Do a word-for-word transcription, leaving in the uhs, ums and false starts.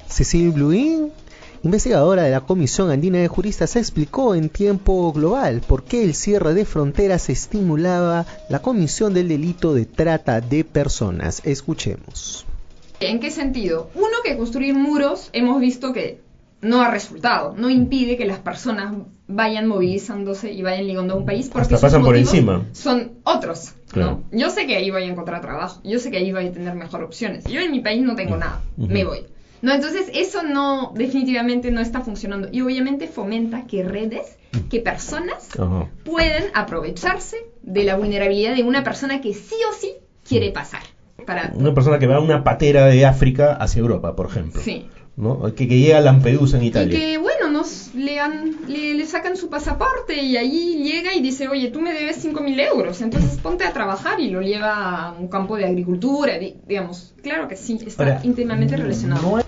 Cecil Bluin, investigadora de la Comisión Andina de Juristas, explicó en Tiempo Global por qué el cierre de fronteras estimulaba la comisión del delito de trata de personas. Escuchemos. ¿En qué sentido? Uno, que construir muros hemos visto que no ha resultado, no impide que las personas vayan movilizándose y vayan llegando a un país, porque hasta pasan por encima. Son otros, claro. ¿no? Yo sé que ahí voy a encontrar trabajo, yo sé que ahí voy a tener mejores opciones. Yo en mi país no tengo nada, uh-huh. me voy. No, entonces eso no, definitivamente no está funcionando. Y obviamente fomenta que redes, que personas uh-huh. pueden aprovecharse de la vulnerabilidad de una persona que sí o sí quiere pasar. Para... Una persona que va a una patera de África hacia Europa, por ejemplo. Sí. ¿No? Que, que llega a Lampedusa en Italia. Y que, bueno, nos le, han, le, le sacan su pasaporte y ahí llega y dice, oye, tú me debes cinco mil euros, entonces ponte a trabajar, y lo lleva a un campo de agricultura, digamos. Claro que sí, está Ahora, íntimamente relacionado. No